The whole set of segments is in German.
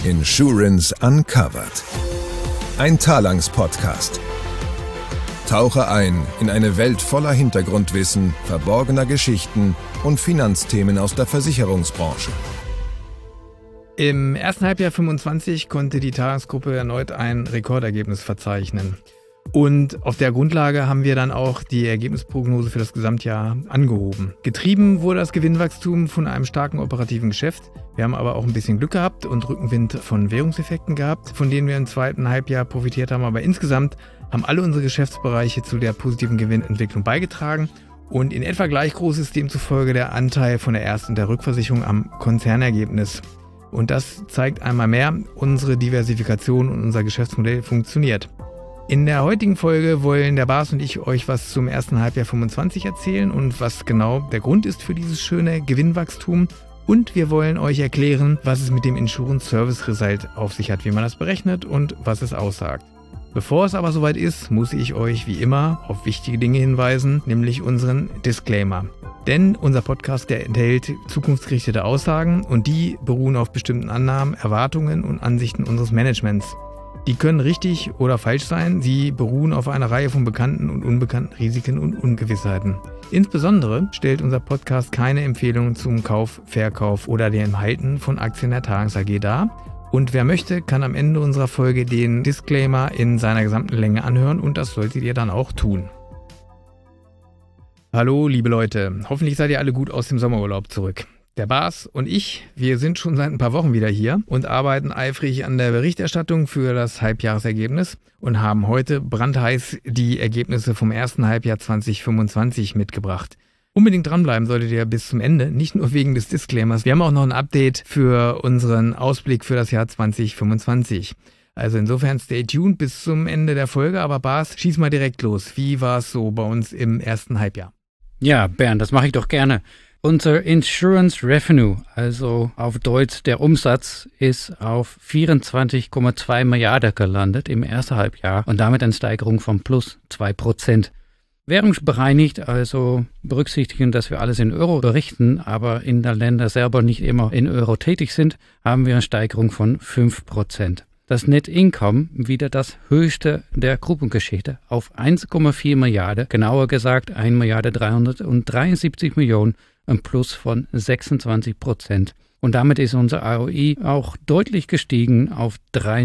Insurance Uncovered. Ein Talanx-Podcast. Tauche ein in eine Welt voller Hintergrundwissen, verborgener Geschichten und Finanzthemen aus der Versicherungsbranche. Im ersten Halbjahr 2025 konnte die Talanx-Gruppe erneut ein Rekordergebnis verzeichnen. Und auf der Grundlage haben wir dann auch die Ergebnisprognose für das Gesamtjahr angehoben. Getrieben wurde das Gewinnwachstum von einem starken operativen Geschäft. Wir haben aber auch ein bisschen Glück gehabt und Rückenwind von Währungseffekten gehabt, von denen wir im zweiten Halbjahr profitiert haben. Aber insgesamt haben alle unsere Geschäftsbereiche zu der positiven Gewinnentwicklung beigetragen. Und in etwa gleich groß ist demzufolge der Anteil von der Erst- und der Rückversicherung am Konzernergebnis. Und das zeigt einmal mehr, unsere Diversifikation und unser Geschäftsmodell funktioniert. In der heutigen Folge wollen der Bas und ich euch was zum ersten Halbjahr 25 erzählen und was genau der Grund ist für dieses schöne Gewinnwachstum. Und wir wollen euch erklären, was es mit dem Insurance Service Result auf sich hat, wie man das berechnet und was es aussagt. Bevor es aber soweit ist, muss ich euch wie immer auf wichtige Dinge hinweisen, nämlich unseren Disclaimer. Denn unser Podcast, der enthält zukunftsgerichtete Aussagen und die beruhen auf bestimmten Annahmen, Erwartungen und Ansichten unseres Managements. Die können richtig oder falsch sein, sie beruhen auf einer Reihe von bekannten und unbekannten Risiken und Ungewissheiten. Insbesondere stellt unser Podcast keine Empfehlungen zum Kauf, Verkauf oder dem Halten von Aktien der Talanx AG dar. Und wer möchte, kann am Ende unserer Folge den Disclaimer in seiner gesamten Länge anhören und das solltet ihr dann auch tun. Hallo liebe Leute, hoffentlich seid ihr alle gut aus dem Sommerurlaub zurück. Der Bas und ich, wir sind schon seit ein paar Wochen wieder hier und arbeiten eifrig an der Berichterstattung für das Halbjahresergebnis und haben heute brandheiß die Ergebnisse vom ersten Halbjahr 2025 mitgebracht. Unbedingt dranbleiben solltet ihr bis zum Ende, nicht nur wegen des Disclaimers. Wir haben auch noch ein Update für unseren Ausblick für das Jahr 2025. Also insofern stay tuned bis zum Ende der Folge, aber Bas, schieß mal direkt los. Wie war es so bei uns im ersten Halbjahr? Ja, Bernd, das mache ich doch gerne. Unser Insurance Revenue, also auf Deutsch der Umsatz, ist auf 24,2 Milliarden gelandet im ersten Halbjahr und damit eine Steigerung von plus 2%. Währungsbereinigt, also berücksichtigen, dass wir alles in Euro berichten, aber in den Ländern selber nicht immer in Euro tätig sind, haben wir eine Steigerung von 5%. Das Net Income wieder das höchste der Gruppengeschichte auf 1,4 Milliarden, genauer gesagt 1.373 Millionen, ein Plus von 26%. Und damit ist unser ROI auch deutlich gestiegen auf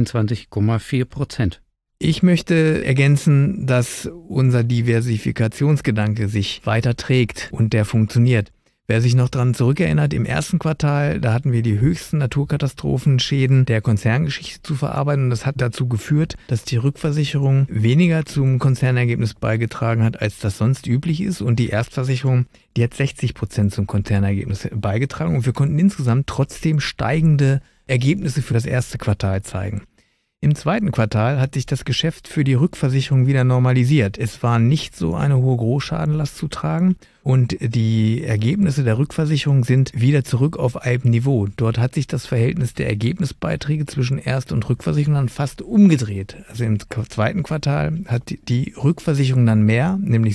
23,4%. Ich möchte ergänzen, dass unser Diversifikationsgedanke sich weiter trägt und der funktioniert. Wer sich noch daran zurückerinnert, im ersten Quartal, da hatten wir die höchsten Naturkatastrophenschäden der Konzerngeschichte zu verarbeiten und das hat dazu geführt, dass die Rückversicherung weniger zum Konzernergebnis beigetragen hat, als das sonst üblich ist und die Erstversicherung, die hat 60% zum Konzernergebnis beigetragen und wir konnten insgesamt trotzdem steigende Ergebnisse für das erste Quartal zeigen. Im zweiten Quartal hat sich das Geschäft für die Rückversicherung wieder normalisiert. Es war nicht so eine hohe Großschadenlast zu tragen und die Ergebnisse der Rückversicherung sind wieder zurück auf altem Niveau. Dort hat sich das Verhältnis der Ergebnisbeiträge zwischen Erst- und Rückversicherung dann fast umgedreht. Also im zweiten Quartal hat die Rückversicherung dann mehr, nämlich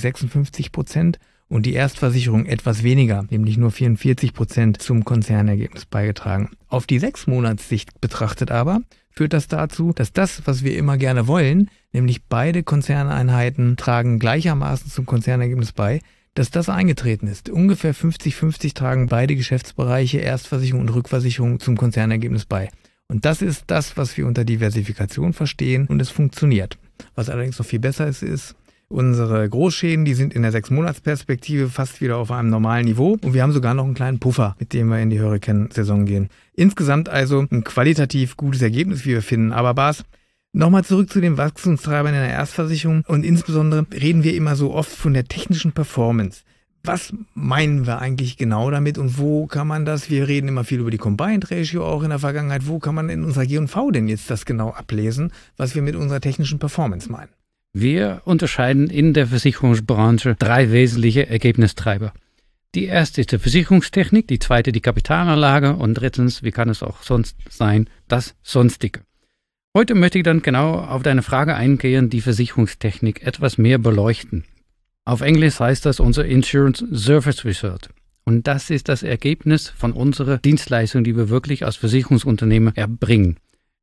56%. Und die Erstversicherung etwas weniger, nämlich nur 44% zum Konzernergebnis beigetragen. Auf die 6-Monats-Sicht betrachtet aber führt das dazu, dass das, was wir immer gerne wollen, nämlich beide Konzerneinheiten tragen gleichermaßen zum Konzernergebnis bei, dass das eingetreten ist. Ungefähr 50-50 tragen beide Geschäftsbereiche, Erstversicherung und Rückversicherung, zum Konzernergebnis bei. Und das ist das, was wir unter Diversifikation verstehen und es funktioniert. Was allerdings noch viel besser ist, unsere Großschäden, die sind in der 6-Monats-Perspektive fast wieder auf einem normalen Niveau und wir haben sogar noch einen kleinen Puffer, mit dem wir in die Hurricane-Saison gehen. Insgesamt also ein qualitativ gutes Ergebnis, wie wir finden. Aber Bas, nochmal zurück zu den Wachstumstreibern in der Erstversicherung und insbesondere reden wir immer so oft von der technischen Performance. Was meinen wir eigentlich genau damit und wo kann man das, wir reden immer viel über die Combined Ratio auch in der Vergangenheit, wo kann man in unserer G&V denn jetzt das genau ablesen, was wir mit unserer technischen Performance meinen? Wir unterscheiden in der Versicherungsbranche 3 wesentliche Ergebnistreiber. Die erste ist die Versicherungstechnik, die zweite die Kapitalanlage und drittens, wie kann es auch sonst sein, das Sonstige. Heute möchte ich dann genau auf deine Frage eingehen, die Versicherungstechnik etwas mehr beleuchten. Auf Englisch heißt das unser Insurance Service Result. Und das ist das Ergebnis von unserer Dienstleistung, die wir wirklich als Versicherungsunternehmer erbringen.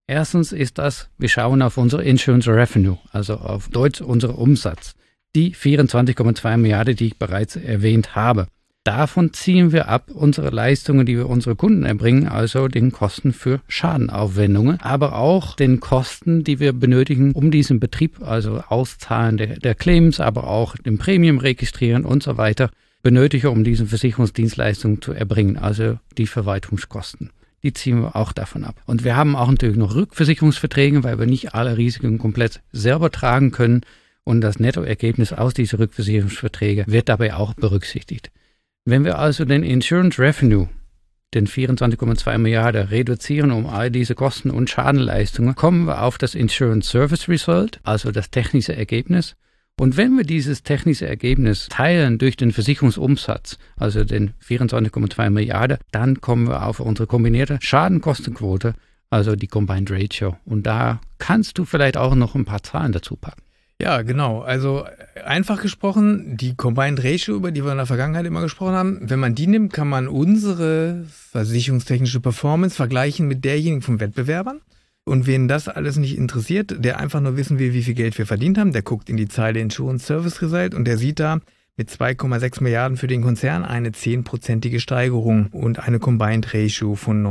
Erstens ist das, wir schauen auf unsere Insurance Revenue, also auf Deutsch unseren Umsatz. Die 24,2 Milliarden, die ich bereits erwähnt habe. Davon ziehen wir ab unsere Leistungen, die wir unsere Kunden erbringen, also den Kosten für Schadenaufwendungen, aber auch den Kosten, die wir benötigen, um diesen Betrieb, also Auszahlen der Claims, aber auch den Premium registrieren und so weiter, benötigen, um diese Versicherungsdienstleistungen zu erbringen, also die Verwaltungskosten. Die ziehen wir auch davon ab. Und wir haben auch natürlich noch Rückversicherungsverträge, weil wir nicht alle Risiken komplett selber tragen können. Und das Nettoergebnis aus diesen Rückversicherungsverträgen wird dabei auch berücksichtigt. Wenn wir also den Insurance Revenue, den 24,2 Milliarden, reduzieren um all diese Kosten und Schadenleistungen, kommen wir auf das Insurance Service Result, also das technische Ergebnis. Und wenn wir dieses technische Ergebnis teilen durch den Versicherungsumsatz, also den 24,2 Milliarden, dann kommen wir auf unsere kombinierte Schadenkostenquote, also die Combined Ratio. Und da kannst du vielleicht auch noch ein paar Zahlen dazu packen. Ja, genau. Also einfach gesprochen, die Combined Ratio, über die wir in der Vergangenheit immer gesprochen haben, wenn man die nimmt, kann man unsere versicherungstechnische Performance vergleichen mit derjenigen von Wettbewerbern. Und wen das alles nicht interessiert, der einfach nur wissen will, wie viel Geld wir verdient haben, der guckt in die Zeile Insurance Service Result und der sieht da mit 2,6 Milliarden für den Konzern eine 10%ige Steigerung und eine Combined Ratio von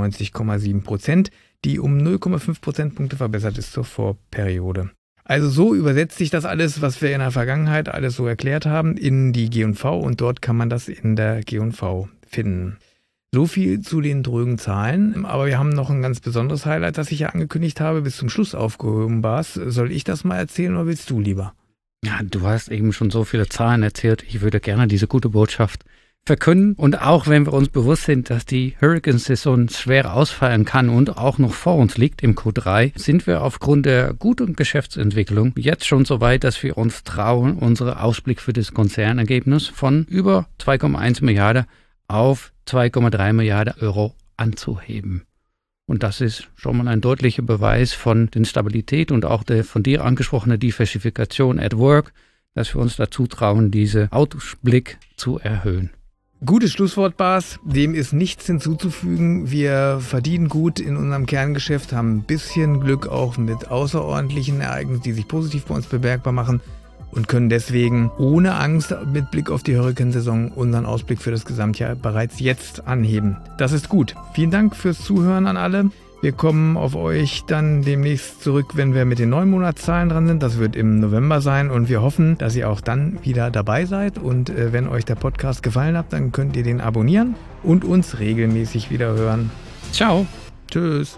90,7%, die um 0,5 Prozentpunkte verbessert ist zur Vorperiode. Also so übersetzt sich das alles, was wir in der Vergangenheit alles so erklärt haben, in die G&V und dort kann man das in der G&V finden. So viel zu den drögen Zahlen, aber wir haben noch ein ganz besonderes Highlight, das ich ja angekündigt habe, bis zum Schluss aufgehoben war. Soll ich das mal erzählen oder willst du lieber? Ja, du hast eben schon so viele Zahlen erzählt. Ich würde gerne diese gute Botschaft verkünden. Und auch wenn wir uns bewusst sind, dass die Hurricane-Saison schwer ausfallen kann und auch noch vor uns liegt im Q3, sind wir aufgrund der guten Geschäftsentwicklung jetzt schon so weit, dass wir uns trauen, unseren Ausblick für das Konzernergebnis von über 2,1 Milliarden auf 2,3 Milliarden Euro anzuheben. Und das ist schon mal ein deutlicher Beweis von der Stabilität und auch der von dir angesprochenen Diversifikation at work, dass wir uns dazu trauen, diesen Ausblick zu erhöhen. Gutes Schlusswort, Bas. Dem ist nichts hinzuzufügen. Wir verdienen gut in unserem Kerngeschäft, haben ein bisschen Glück auch mit außerordentlichen Ereignissen, die sich positiv bei uns bemerkbar machen und können deswegen ohne Angst mit Blick auf die Hurrikansaison unseren Ausblick für das Gesamtjahr bereits jetzt anheben. Das ist gut. Vielen Dank fürs Zuhören an alle. Wir kommen auf euch dann demnächst zurück, wenn wir mit den Neunmonatszahlen dran sind. Das wird im November sein und wir hoffen, dass ihr auch dann wieder dabei seid. Und wenn euch der Podcast gefallen hat, dann könnt ihr den abonnieren und uns regelmäßig wieder hören. Ciao. Tschüss.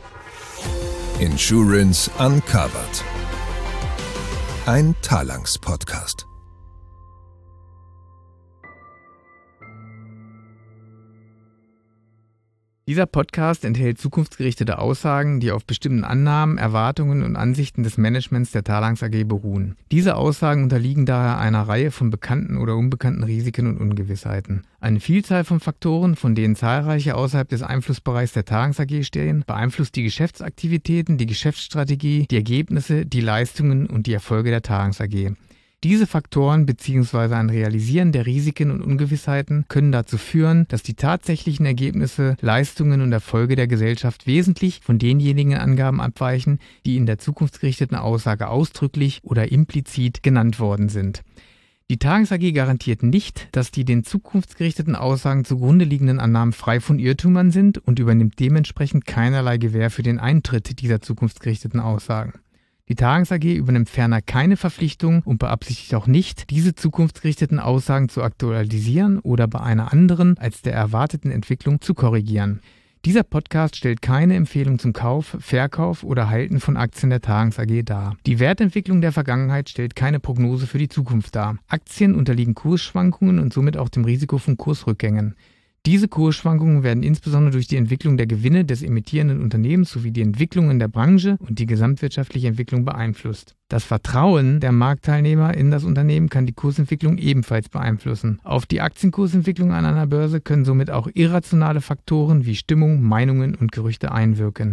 Insurance Uncovered. Ein Talanx-Podcast. Dieser Podcast enthält zukunftsgerichtete Aussagen, die auf bestimmten Annahmen, Erwartungen und Ansichten des Managements der Talanx AG beruhen. Diese Aussagen unterliegen daher einer Reihe von bekannten oder unbekannten Risiken und Ungewissheiten. Eine Vielzahl von Faktoren, von denen zahlreiche außerhalb des Einflussbereichs der Talanx AG stehen, beeinflusst die Geschäftsaktivitäten, die Geschäftsstrategie, die Ergebnisse, die Leistungen und die Erfolge der Talanx AG. Diese Faktoren bzw. ein Realisieren der Risiken und Ungewissheiten können dazu führen, dass die tatsächlichen Ergebnisse, Leistungen und Erfolge der Gesellschaft wesentlich von denjenigen Angaben abweichen, die in der zukunftsgerichteten Aussage ausdrücklich oder implizit genannt worden sind. Die Talanx AG garantiert nicht, dass die den zukunftsgerichteten Aussagen zugrunde liegenden Annahmen frei von Irrtümern sind und übernimmt dementsprechend keinerlei Gewähr für den Eintritt dieser zukunftsgerichteten Aussagen. Die Talanx AG übernimmt ferner keine Verpflichtung und beabsichtigt auch nicht, diese zukunftsgerichteten Aussagen zu aktualisieren oder bei einer anderen als der erwarteten Entwicklung zu korrigieren. Dieser Podcast stellt keine Empfehlung zum Kauf, Verkauf oder Halten von Aktien der Talanx AG dar. Die Wertentwicklung der Vergangenheit stellt keine Prognose für die Zukunft dar. Aktien unterliegen Kursschwankungen und somit auch dem Risiko von Kursrückgängen. Diese Kursschwankungen werden insbesondere durch die Entwicklung der Gewinne des emittierenden Unternehmens sowie die Entwicklung in der Branche und die gesamtwirtschaftliche Entwicklung beeinflusst. Das Vertrauen der Marktteilnehmer in das Unternehmen kann die Kursentwicklung ebenfalls beeinflussen. Auf die Aktienkursentwicklung an einer Börse können somit auch irrationale Faktoren wie Stimmung, Meinungen und Gerüchte einwirken.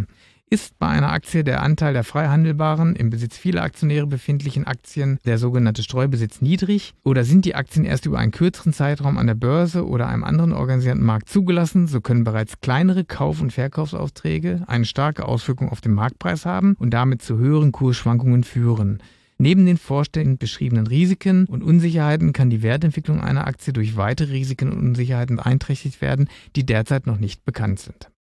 Ist bei einer Aktie der Anteil der frei handelbaren, im Besitz vieler Aktionäre befindlichen Aktien, der sogenannte Streubesitz, niedrig? Oder sind die Aktien erst über einen kürzeren Zeitraum an der Börse oder einem anderen organisierten Markt zugelassen, so können bereits kleinere Kauf- und Verkaufsaufträge eine starke Auswirkung auf den Marktpreis haben und damit zu höheren Kursschwankungen führen. Neben den vorstehend beschriebenen Risiken und Unsicherheiten kann die Wertentwicklung einer Aktie durch weitere Risiken und Unsicherheiten beeinträchtigt werden, die derzeit noch nicht bekannt sind.